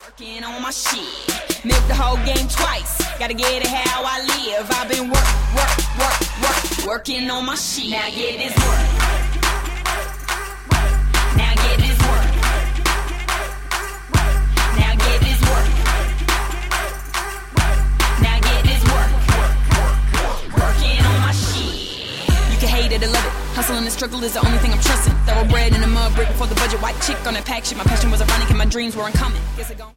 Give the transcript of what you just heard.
Working on my shit, milk the whole game twice. Gotta get it how I live. I've been working on my shit. Now get this work. Now get this work. Now get this work. Now get this work. Working on my shit. You can hate it or love it. Hustle and the struggle is the only thing I'm trusting. Thoroughbred in the mud brick before the budget. White chick on that pack shit. My passion wasn't running and my dreams weren't coming. Guess it gon'